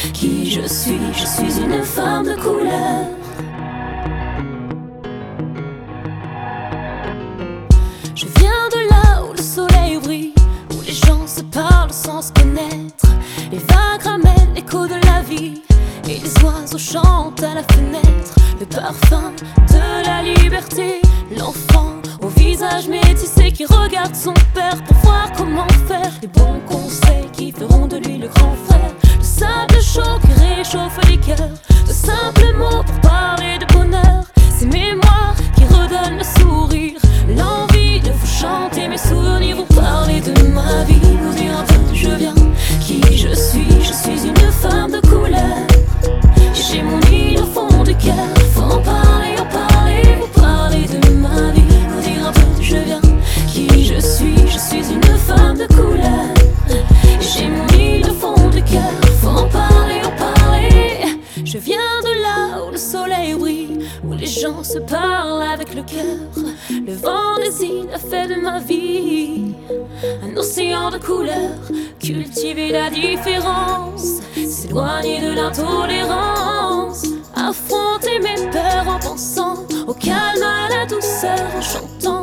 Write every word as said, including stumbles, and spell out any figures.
qui je suis. Je suis une femme de couleur. Je viens de là où le soleil brille, où les gens se parlent sans se connaître. Les vagues ramènent l'écho de la vie et les oiseaux chantent à la fenêtre. Le parfum de la liberté, l'enfant au visage métissé qui regarde son père pour voir comment faire. Les bons conseils qui feront de lui le grand frère. Le sable chaud qui réchauffe les cœurs. De simples mots pour parler de bonheur. Ces mémoires qui redonnent le sourire, l'envie de vous chanter mes souvenirs, vous parler de ma vie, vous dire un peu d'où je viens, qui je suis. Je suis une femme de couleur. J'ai mon île au fond du cœur. Faut en parler, en parler, vous parler de ma vie, vous dire un peu d'où je viens, qui je suis. Je suis une femme de couleur. J'ai mon île au fond du cœur. Faut en parler, en parler. Je viens de là où le soleil brille, où les gens se parlent avec le cœur. Le vent des îles a fait de ma vie un océan de couleurs. Cultiver la différence, s'éloigner de l'intolérance. Affronter mes peurs en pensant au calme, à la douceur, en chantant